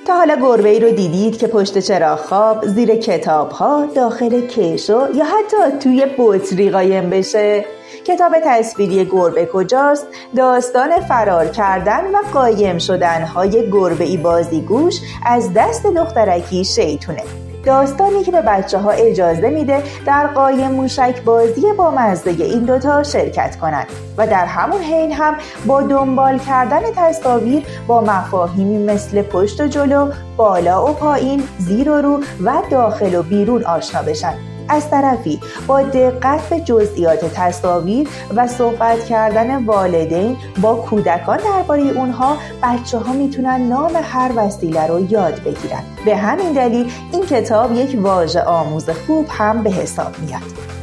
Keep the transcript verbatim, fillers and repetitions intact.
که حالا گربه‌ای رو دیدید که پشت چراغ خواب، زیر کتاب‌ها، داخل کشو یا حتی توی بطری قایم بشه؟ کتاب تصویری گربه کجاست؟ داستان فرار کردن و قایم شدن‌های گربه‌ای بازیگوش از دست دخترکی شیطونه. داستانی که به بچه ها اجازه میده در قایم موشک بازی با مزه این دوتا شرکت کنند و در همون حین هم با دنبال کردن تصاویر با مفاهیمی مثل پشت و جلو، بالا و پایین، زیر و رو و داخل و بیرون آشنا بشن. از طرفی با دقت به جزئیات تصاویر و صحبت کردن والدین با کودکان درباره اونها، بچه ها میتونن نام هر وسیله رو یاد بگیرن. به همین دلیل این کتاب یک واژه آموز خوب هم به حساب میاد.